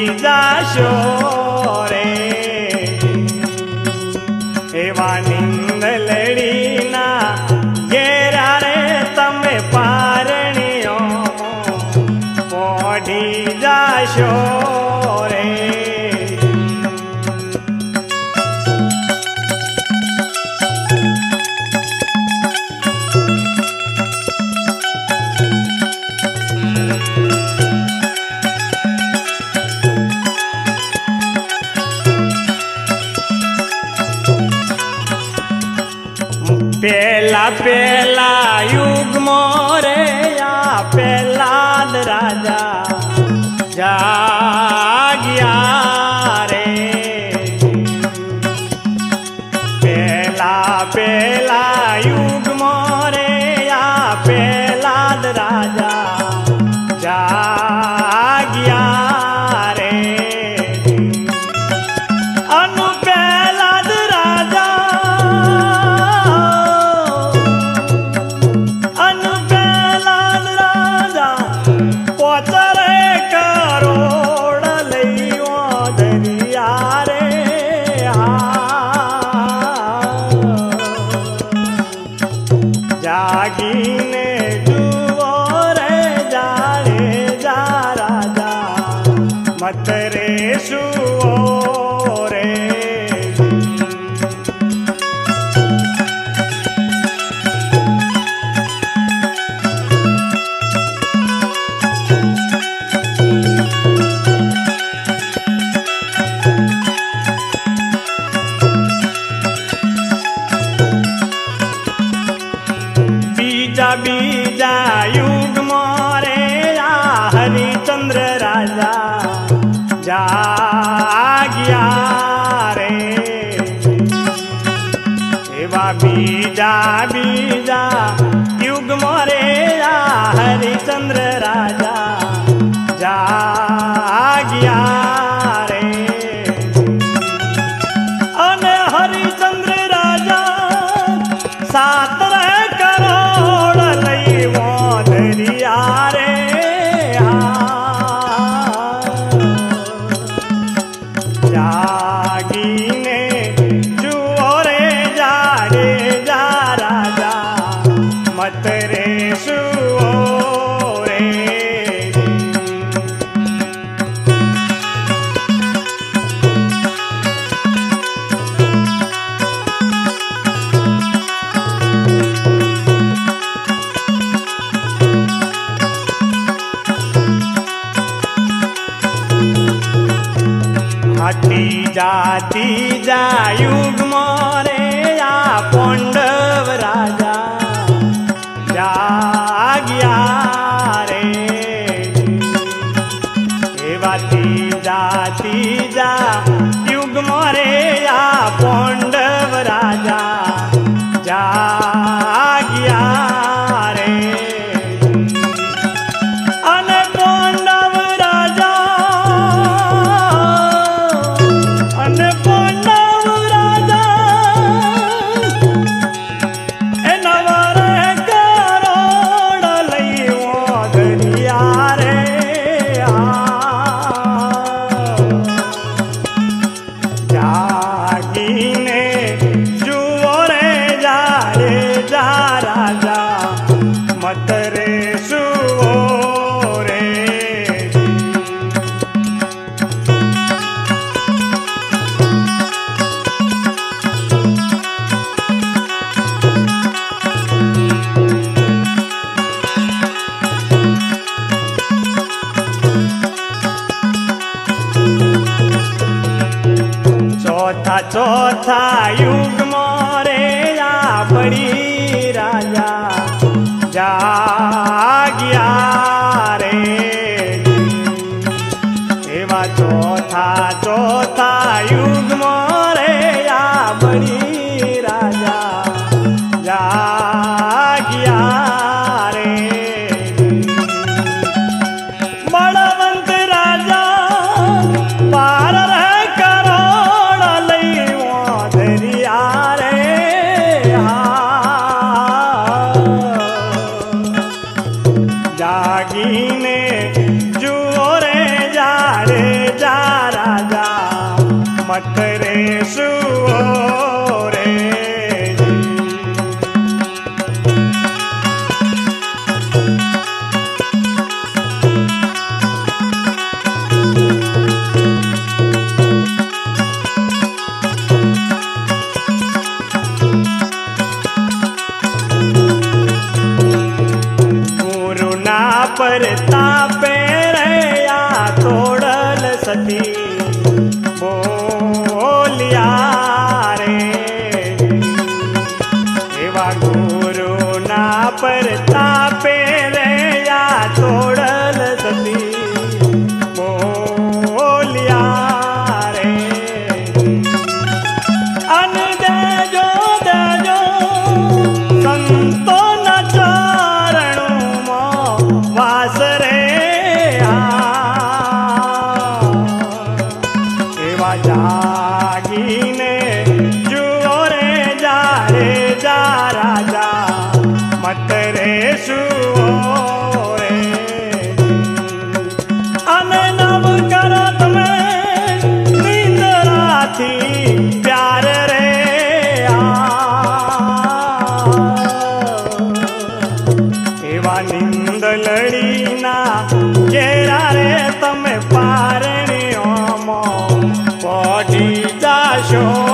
जाशो रे एवा निंदलड़ी ना घेरा रे तमे पारणियों पोढ़ी जाशो रे। पेला पेला युग मोरे या पेलाद राजा जाग्या रे पेला पेला युग मोरे या पेलाद राजा जाग्या रे अनु पेलाद राजा जागीने जुओ रे जाने जा राजा मत रे सुओ रे। बीजा बीजा युग मोरे या हरिचंद्र राजा जाग्या रे एवा बीजा बीजा युग मोरे या हरिचंद्र राजा जाग्या रे अने हरिचंद्र राजा सात जागीने जुओ रे जाने जा राजा मत रे सुओ रे। जाती जा युग मोरे या पांडव राजा जाग्या रे एवाती जाती जा युग मोरे या पांडव राजा जाग्या रे अने पांडव राजा जागीने जुओ रे जाने जा राजा मत रे सुओ रे। चौथा चौथा युग मोरे या बड़ी राजा जाग्या रे एवा चौथा चौथा युग मोरे या बड़ी राजा जाग्या रे बड़वंत राजा पार जागीने जुओ रे जाने जा परतापे रे या तोड़ल सती बोलिया रे एवा गुरु ना परतापे रे या तोड़ल सती बोलिया रे अन देजो देजो संतो न चरणों में वास रे एवा जागीने जुओ रे जा राजा मत रे सुओ रे अन नव करत में निंदरा थी प्यार रे एवा निंद लड़ी ना घेरा रे तमे पारणियों मो पड़ी जाशो